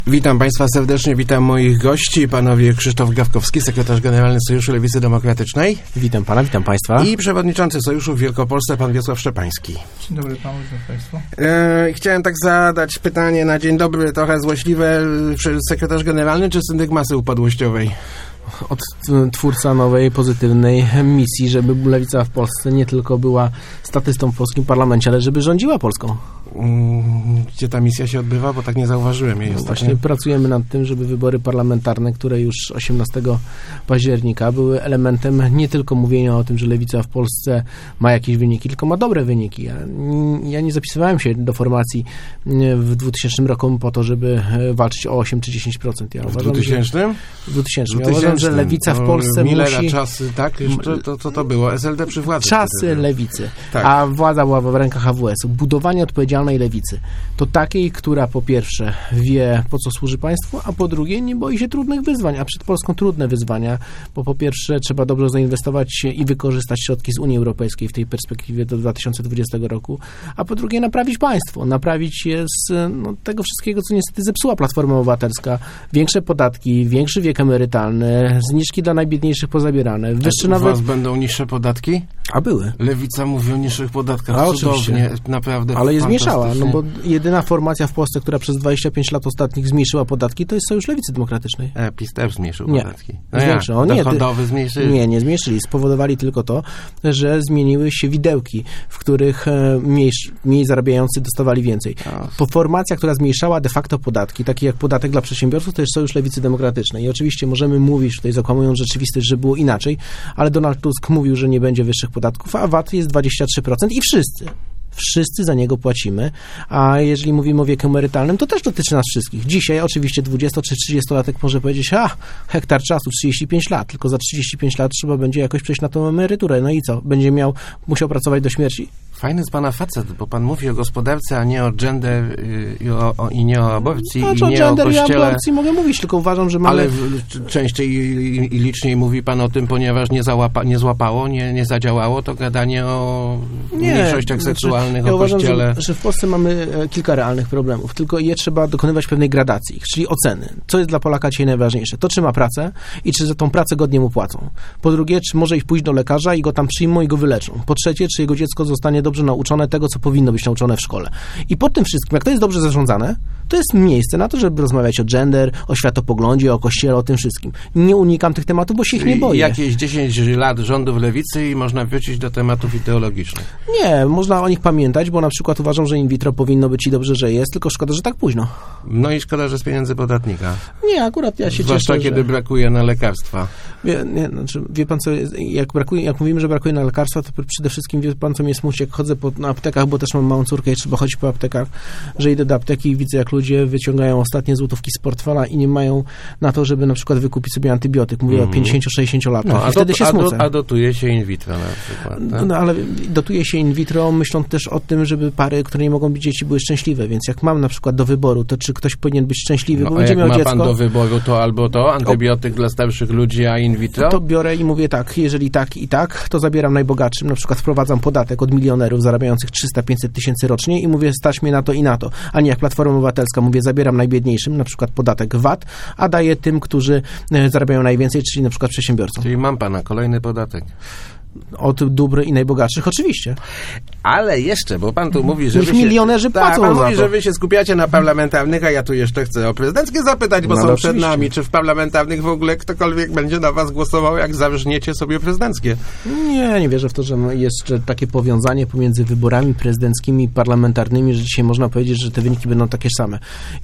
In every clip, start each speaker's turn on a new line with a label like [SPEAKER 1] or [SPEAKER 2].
[SPEAKER 1] Witam Państwa serdecznie, witam moich gości, panowie Krzysztof Gawkowski, sekretarz generalny Sojuszu Lewicy Demokratycznej.
[SPEAKER 2] Witam pana, witam Państwa.
[SPEAKER 1] I przewodniczący Sojuszu w Wielkopolsce, pan Wiesław Szczepański.
[SPEAKER 3] Dzień dobry panu, dzień dobry Państwu.
[SPEAKER 1] Chciałem tak zadać pytanie na dzień dobry, trochę złośliwe. Sekretarz generalny czy syndyk masy upadłościowej?
[SPEAKER 2] Od twórca nowej, pozytywnej misji, żeby Lewica w Polsce nie tylko była statystą w polskim parlamencie, ale żeby rządziła Polską.
[SPEAKER 1] Gdzie ta misja się odbywa? Bo tak nie zauważyłem jej ostatnio.
[SPEAKER 2] Właśnie pracujemy nad tym, żeby wybory parlamentarne, które już 18 października były elementem nie tylko mówienia o tym, że Lewica w Polsce ma jakieś wyniki, tylko ma dobre wyniki. Ja nie zapisywałem się do formacji w 2000 roku po to, żeby walczyć o 8 czy 10%. Ja
[SPEAKER 1] w 2000?
[SPEAKER 2] W 2000. Ja uważam, że Lewica w Polsce
[SPEAKER 1] Millera
[SPEAKER 2] musi...
[SPEAKER 1] czasy, tak? Jeszcze to było? SLD przy władzy.
[SPEAKER 2] Czasy Lewicy.
[SPEAKER 1] Tak.
[SPEAKER 2] A władza była w rękach AWS-u. Budowanie odpowiedzialnej lewicy. To takiej, która po pierwsze wie, po co służy państwu, a po drugie nie boi się trudnych wyzwań, a przed Polską trudne wyzwania, bo po pierwsze trzeba dobrze zainwestować i wykorzystać środki z Unii Europejskiej w tej perspektywie do 2020 roku, a po drugie naprawić państwo, naprawić je z tego wszystkiego, co niestety zepsuła Platforma Obywatelska. Większe podatki, większy wiek emerytalny, zniżki dla najbiedniejszych pozabierane. Wyższe
[SPEAKER 1] nawet...
[SPEAKER 2] U
[SPEAKER 1] was będą niższe podatki?
[SPEAKER 2] A były.
[SPEAKER 1] Lewica mówi o niższych podatkach.
[SPEAKER 2] A
[SPEAKER 1] cudownie,
[SPEAKER 2] oczywiście.
[SPEAKER 1] Naprawdę.
[SPEAKER 2] Ale je zmniejszała, no bo jedyna formacja w Polsce, która przez 25 lat ostatnich zmniejszyła podatki, to jest Sojusz Lewicy Demokratycznej.
[SPEAKER 1] PiS też zmniejszył podatki.
[SPEAKER 2] Zwiększył.
[SPEAKER 1] Dochodowy zmniejszyli?
[SPEAKER 2] Nie zmniejszyli. Spowodowali tylko to, że zmieniły się widełki, w których mniej zarabiający dostawali więcej. Formacja, która zmniejszała de facto podatki, takie jak podatek dla przedsiębiorców, to jest Sojusz Lewicy Demokratycznej. I oczywiście możemy mówić, tutaj zakłamując rzeczywistość, że było inaczej, ale Donald Tusk mówił, że nie będzie wyższych podatków, a VAT jest 23% i wszyscy za niego płacimy, a jeżeli mówimy o wieku emerytalnym, to też dotyczy nas wszystkich. Dzisiaj oczywiście 20 czy 30-latek może powiedzieć, hektar czasu, 35 lat, tylko za 35 lat trzeba będzie jakoś przejść na tą emeryturę. No i co? Będzie musiał pracować do śmierci.
[SPEAKER 1] Fajny z pana facet, bo pan mówi o gospodarce, a nie o gender i nie o aborcji,
[SPEAKER 2] i
[SPEAKER 1] nie o kościele.
[SPEAKER 2] I o aborcji mogę mówić, tylko uważam, że mamy...
[SPEAKER 1] Ale częściej i liczniej mówi pan o tym, ponieważ nie złapało, nie zadziałało to gadanie o mniejszościach seksualnych,
[SPEAKER 2] ja
[SPEAKER 1] o kościele.
[SPEAKER 2] Uważam, że w Polsce mamy kilka realnych problemów, tylko je trzeba dokonywać pewnej gradacji, czyli oceny. Co jest dla Polaka dzisiaj najważniejsze? To, czy ma pracę i czy za tą pracę godnie mu płacą. Po drugie, czy może pójść do lekarza i go tam przyjmą i go wyleczą. Po trzecie, czy jego dziecko zostanie dobrze nauczone tego, co powinno być nauczone w szkole. I po tym wszystkim, jak to jest dobrze zarządzane, to jest miejsce na to, żeby rozmawiać o gender, o światopoglądzie, o kościele, o tym wszystkim. Nie unikam tych tematów, bo się ich nie boję.
[SPEAKER 1] Jakieś 10 lat rządów lewicy i można wrócić do tematów ideologicznych.
[SPEAKER 2] Nie, można o nich pamiętać, bo na przykład uważam, że in vitro powinno być i dobrze, że jest, tylko szkoda, że tak późno.
[SPEAKER 1] No i szkoda, że z pieniędzy podatnika.
[SPEAKER 2] Nie, akurat ja się
[SPEAKER 1] zwłaszcza
[SPEAKER 2] cieszę,
[SPEAKER 1] kiedy brakuje na lekarstwa.
[SPEAKER 2] Wie pan co, jak mówimy, że brakuje na lekarstwa, to przede wszystkim wie pan, co mnie smuci, jak chodzę na aptekach, bo też mam małą córkę i trzeba chodzić po aptekach, że idę do apteki i widzę, jak ludzie wyciągają ostatnie złotówki z portfela i nie mają na to, żeby na przykład wykupić sobie antybiotyk. Mówię o 50-60 latach. I wtedy się smucę.
[SPEAKER 1] A dotuje się in vitro na przykład. Tak?
[SPEAKER 2] No ale dotuje się in vitro, myśląc też o tym, żeby pary, które nie mogą być dzieci, były szczęśliwe. Więc jak mam na przykład do wyboru, to czy ktoś powinien być szczęśliwy, bo będzie miał dziecko.
[SPEAKER 1] Jak ma pan do wyboru, to albo to antybiotyk dla starszych ludzi, a in vitro?
[SPEAKER 2] To biorę i mówię tak, jeżeli tak i tak, to zabieram najbogatszym, na przykład wprowadzam podatek od milionerów zarabiających 300-500 tysięcy rocznie i mówię, stać mnie na to i na to. A nie jak Platforma Obywatelska, mówię, zabieram najbiedniejszym, na przykład podatek VAT, a daję tym, którzy zarabiają najwięcej, czyli na przykład przedsiębiorcom.
[SPEAKER 1] Czyli mam pana kolejny podatek.
[SPEAKER 2] Od dóbr i najbogatszych, oczywiście.
[SPEAKER 1] Ale jeszcze, bo pan tu mówi, że
[SPEAKER 2] niech milionerzy płacą
[SPEAKER 1] pan
[SPEAKER 2] za
[SPEAKER 1] mówi,
[SPEAKER 2] to.
[SPEAKER 1] że wy się skupiacie na parlamentarnych, a ja tu jeszcze chcę o prezydenckie zapytać, bo są przed nami. Czy w parlamentarnych w ogóle ktokolwiek będzie na was głosował, jak zawrzniecie sobie prezydenckie?
[SPEAKER 2] Nie wierzę w to, że jest takie powiązanie pomiędzy wyborami prezydenckimi i parlamentarnymi, że dzisiaj można powiedzieć, że te wyniki będą takie same.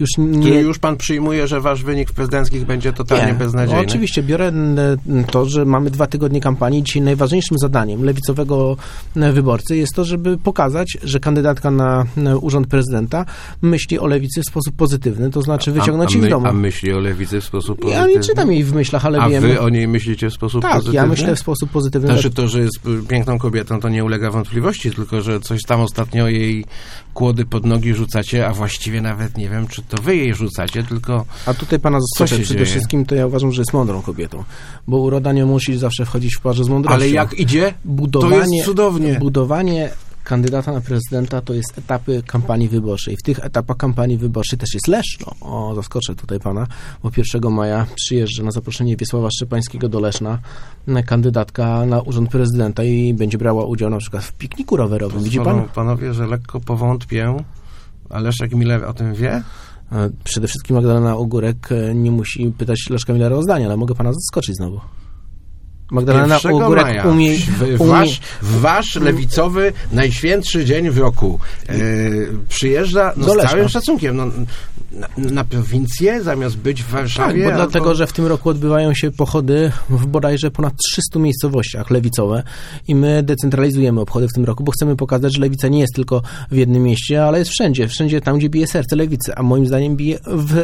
[SPEAKER 1] Już pan przyjmuje, że wasz wynik w prezydenckich będzie totalnie beznadziejny?
[SPEAKER 2] Oczywiście, biorę to, że mamy 2 tygodnie kampanii. Dzisiaj najważniejszym zadaniem lewicowego wyborcy jest to, żeby pokazać, że kandydatka na urząd prezydenta myśli o lewicy w sposób pozytywny, to znaczy wyciągnąć ich z domu.
[SPEAKER 1] A myśli o lewicy w sposób pozytywny?
[SPEAKER 2] Ja nie czytam jej w myślach, ale wiem...
[SPEAKER 1] A wy o niej myślicie w sposób pozytywny?
[SPEAKER 2] Tak, ja myślę w sposób pozytywny.
[SPEAKER 1] Znaczy to, że jest piękną kobietą, to nie ulega wątpliwości, tylko że coś tam ostatnio jej kłody pod nogi rzucacie, a właściwie nawet nie wiem, czy to wy jej rzucacie, tylko...
[SPEAKER 2] A tutaj pana zaskoczę przede wszystkim, to ja uważam, że jest mądrą kobietą, bo uroda nie musi zawsze wchodzić w parze z mądrością.
[SPEAKER 1] Ale jak idzie, to jest cudownie.
[SPEAKER 2] Budowanie kandydata na prezydenta to jest etapy kampanii wyborczej. W tych etapach kampanii wyborczej też jest Leszno. O, zaskoczę tutaj pana, bo 1 maja przyjeżdża na zaproszenie Wiesława Szczepańskiego do Leszna kandydatka na urząd prezydenta i będzie brała udział na przykład w pikniku rowerowym. Widzi pan?
[SPEAKER 1] Panowie, że lekko powątpię, a Leszek Miller o tym wie?
[SPEAKER 2] Przede wszystkim Magdalena Ogórek nie musi pytać Leszka Millera o zdanie, ale mogę pana zaskoczyć znowu. Magdalena Ogórek umie...
[SPEAKER 1] Wasz lewicowy, najświętszy dzień w roku przyjeżdża z całym szacunkiem na prowincję, zamiast być w Warszawie.
[SPEAKER 2] Tak, bo dlatego, że w tym roku odbywają się pochody w bodajże ponad 300 miejscowościach lewicowe i my decentralizujemy obchody w tym roku, bo chcemy pokazać, że lewica nie jest tylko w jednym mieście, ale jest wszędzie tam, gdzie bije serce lewicy, a moim zdaniem bije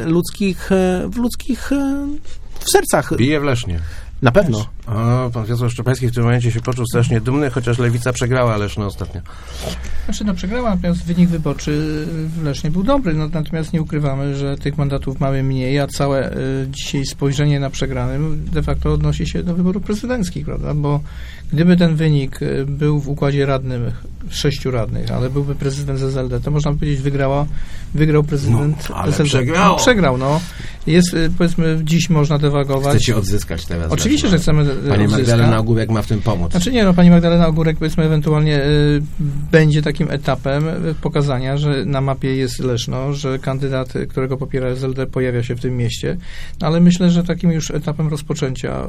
[SPEAKER 2] w sercach.
[SPEAKER 1] Bije w Lesznie.
[SPEAKER 2] Na pewno.
[SPEAKER 1] Pan Wiesław Szczepański w tym momencie się poczuł strasznie dumny, chociaż lewica przegrała Leszno ostatnio.
[SPEAKER 3] Przegrała, natomiast wynik wyborczy w Lesznie był dobry, natomiast nie ukrywamy, że tych mandatów mamy mniej, a całe dzisiaj spojrzenie na przegranym de facto odnosi się do wyborów prezydenckich, prawda? Bo gdyby ten wynik był w układzie radnym 6 radnych, ale byłby prezydent z SLD, to można powiedzieć wygrał prezydent
[SPEAKER 1] ale
[SPEAKER 3] SLD. Przegrał. Jest, powiedzmy, dziś można dywagować.
[SPEAKER 1] Chcecie odzyskać teraz.
[SPEAKER 3] Oczywiście, że chcemy
[SPEAKER 1] Pani Magdalena Ogórek ma w tym pomóc.
[SPEAKER 3] Pani Magdalena Ogórek, powiedzmy, ewentualnie będzie takim etapem pokazania, że na mapie jest Leszno, że kandydat, którego popiera SLD, pojawia się w tym mieście, ale myślę, że takim już etapem rozpoczęcia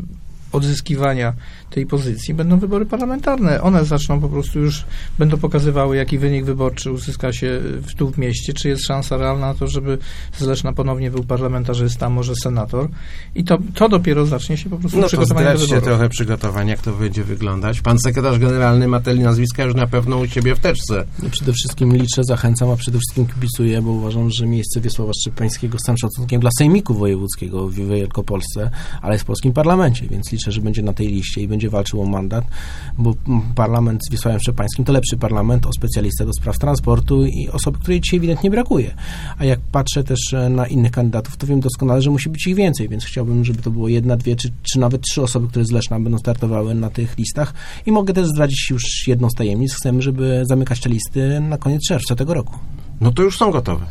[SPEAKER 3] odzyskiwania tej pozycji będą wybory parlamentarne. One zaczną po prostu już, będą pokazywały, jaki wynik wyborczy uzyska się tu w mieście, czy jest szansa realna na to, żeby z Leszna ponownie był parlamentarzysta, może senator. I to dopiero zacznie się po prostu przygotowanie do wyborów.
[SPEAKER 1] Trochę przygotowania, jak to będzie wyglądać. Pan sekretarz generalny ma te nazwiska już na pewno u siebie w teczce.
[SPEAKER 2] Przede wszystkim liczę, zachęcam, a przede wszystkim kibicuję, bo uważam, że miejsce Wiesława Szczepańskiego z całym szacunkiem dla Sejmiku Wojewódzkiego w Wielkopolsce, ale jest w polskim parlamencie, więc liczę, że będzie na tej liście i będzie walczył o mandat, bo parlament z Wiesławem Szczepańskim to lepszy parlament o specjalistę do spraw transportu i osoby, której dzisiaj ewidentnie brakuje. A jak patrzę też na innych kandydatów, to wiem doskonale, że musi być ich więcej, więc chciałbym, żeby to było 1, 2, czy nawet 3 osoby, które z Leszna będą startowały na tych listach i mogę też zdradzić już jedną z tajemnic. Chcemy, żeby zamykać te listy na koniec czerwca tego roku.
[SPEAKER 1] No to już są gotowe.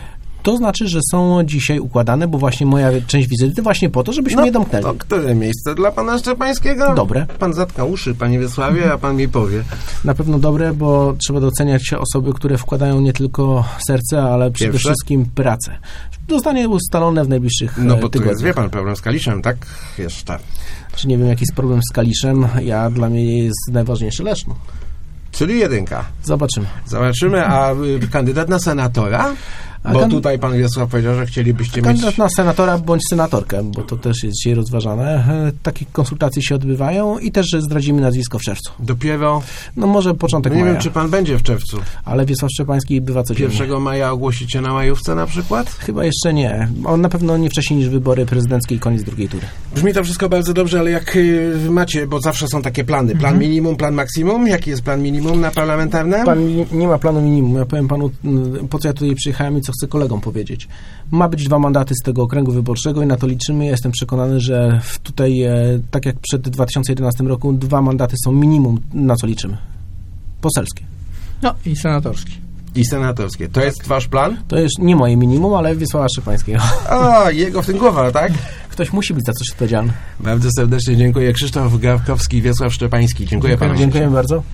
[SPEAKER 2] To znaczy, że są dzisiaj układane, bo właśnie moja część wizyty właśnie po to, żebyśmy je domknęli.
[SPEAKER 1] To które miejsce dla pana Szczepańskiego?
[SPEAKER 2] Dobre.
[SPEAKER 1] Pan zatka uszy, panie Wiesławie, a pan mi powie.
[SPEAKER 2] Na pewno dobre, bo trzeba doceniać osoby, które wkładają nie tylko serce, ale przede wszystkim pracę. Zostanie ustalone w najbliższych tygodniach.
[SPEAKER 1] Tu jest, wie pan, problem z Kaliszem, tak? Jeszcze.
[SPEAKER 2] Czy nie wiem, jaki jest problem z Kaliszem? Dla mnie jest najważniejszy Leszno.
[SPEAKER 1] Czyli 1. Zobaczymy, a kandydat na senatora? Bo tutaj pan Wiesław powiedział, że chcielibyście mieć...
[SPEAKER 2] Kandydat na senatora bądź senatorkę, bo to też jest dzisiaj rozważane. Takie konsultacje się odbywają i też zdradzimy nazwisko w czerwcu.
[SPEAKER 1] Dopiero?
[SPEAKER 2] Może początek maja.
[SPEAKER 1] Nie wiem, czy pan będzie w czerwcu.
[SPEAKER 2] Ale Wiesław Szczepański bywa codziennie.
[SPEAKER 1] 1 maja ogłosicie na majówce na przykład?
[SPEAKER 2] Chyba jeszcze nie. On na pewno nie wcześniej niż wybory prezydenckie i koniec drugiej tury.
[SPEAKER 1] Brzmi to wszystko bardzo dobrze, ale jak macie, bo zawsze są takie plany. Plan minimum, plan maksimum. Jaki jest plan minimum na parlamentarne?
[SPEAKER 2] Nie ma planu minimum. Ja powiem panu, po co ja tutaj przyjechałem i co chcę kolegom powiedzieć. Ma być 2 mandaty z tego okręgu wyborczego i na to liczymy. Ja jestem przekonany, że tutaj, tak jak przed 2011 roku, 2 mandaty są minimum, na co liczymy. Poselskie.
[SPEAKER 3] I senatorskie.
[SPEAKER 1] I senatorskie. To jest wasz plan?
[SPEAKER 2] To jest nie moje minimum, ale Wiesława Szczepańskiego.
[SPEAKER 1] Jego w tym głowa, tak?
[SPEAKER 2] Ktoś musi być za coś odpowiedzialny.
[SPEAKER 1] Bardzo serdecznie dziękuję. Krzysztof Gawkowski, Wiesław Szczepański. Dziękuję panu.
[SPEAKER 2] Dziękuję bardzo.